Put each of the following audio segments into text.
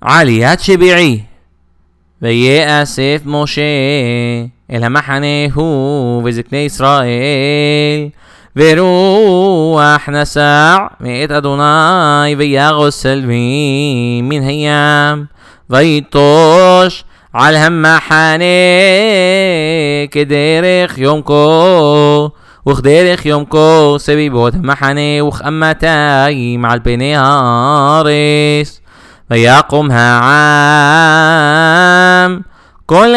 עליית שביעי. ויאסף משה אל המחנה הוא וזקני ישראל, ורוח נסע מאת אדוני ויגוס סלבים מן הים, ויטוש על המחנה כדרך יום כה, וכדרך יום כה סביבות המחנה וכאמתיים על פני הארץ. ויקום העם כל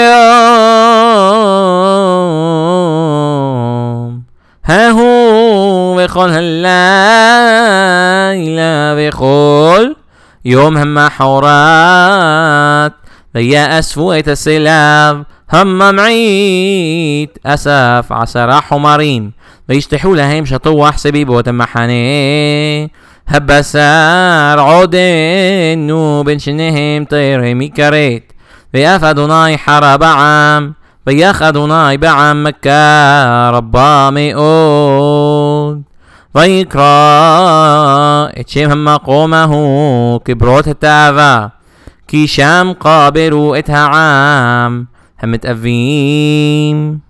היום ההוא וכל הלילה וכל יום המחרת, ויאספו את הסלב הממעיט אסף 10 חומרים, וישטחו להם שטוח סביבות המחנה. הבשר עודנו בין שניהם תראה מכרת, ואף אדוני חרה בעם, ויח אדוני בעם מכה רבה מאוד. ויקרא את שם המקום ההוא כברות התאווה, כי שם קברו את העם המתאבים.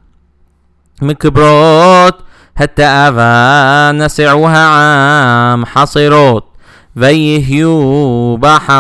מכברות התאווה נסעו העם חסירות, ויהיו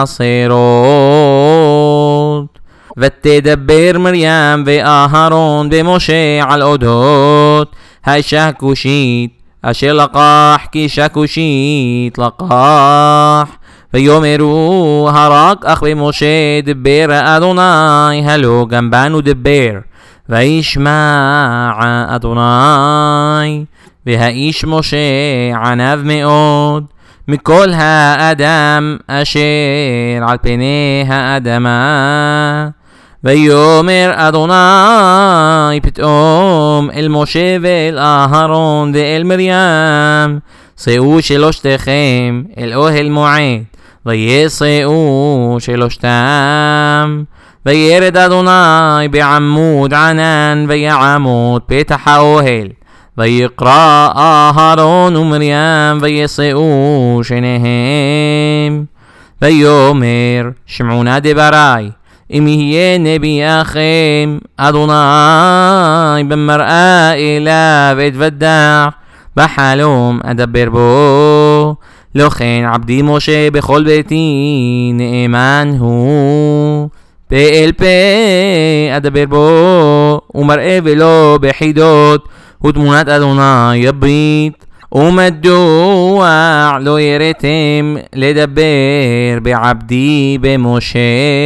בחסירות. ותדבר מרים ואהרון ומשה על אודות האישה הכושית אשר לקח, כי אישה כושית לקח. ויאמרו הרק אך במשה דבר אדוני, הלא גם בנו דבר. וישמע אדוני, והאיש משה ענב מאוד מכל האדם אשר על פני האדמה. ויאמר אדוני פתאום אל משה ואל אהרון ואל מרים, שאו שלושתכם אל אוהל מועד, ויסעו שלושתם. וירד אדוני בעמוד ענן ויעמוד פתח האוהל, ויקרא אהרון ומרים ויסעו שניהם. ויאמר שמעו נא דברי, אם יהיה נביאכם אדוני במראה אליו אתוודע, בחלום אדבר בו. לא כן עבדי משה בכל ביתי נאמן הוא, פה אל פה אדבר בו, ומראה ולא בחידות, ותמונת אדוני יביט. ומדוע לא יראתם לדבר בעבדי במשה?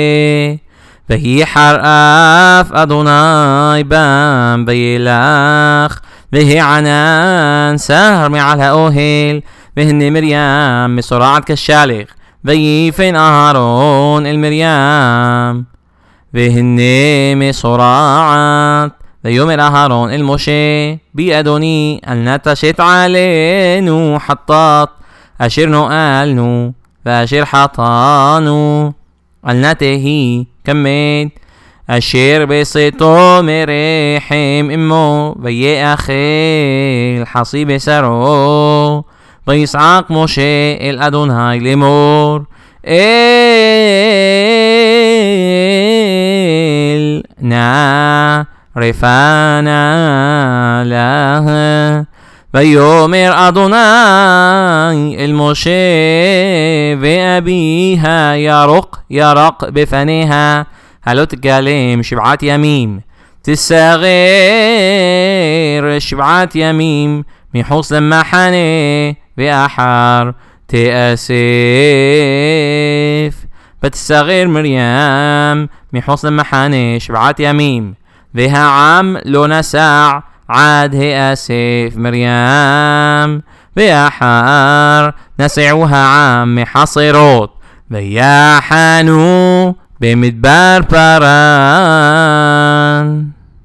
ויחר אף אדוני בם וילך, והענן סהר מעל האוהל, והנה מרים מסורעת כשלח, ויפן אהרון אל מרים, והנה מסורעת. ויאמר אהרון אל משה, בי אדוני אל נא תשת עלינו חטאת אשר נואלנו ואשר חטאנו, אל נא תהי כמת אשר בסתו מרחם אמו, ויאכל חסי בשרו. ויצעק משה אל אדוני לאמור, אל נא רפנה לה. ויאמר אדוני אל משה, ואביה ירק בפניה, הלא תגלם 7 ימים, תסגר 7 ימים מחוץ למחנה, ואחר תאסף. ותסגר מרים מחוץ למחנה 7 ימים, והעם לא נסע עד האסף מרים. ואחר נסעו העם מחסירות, ויחנו במדבר פרן.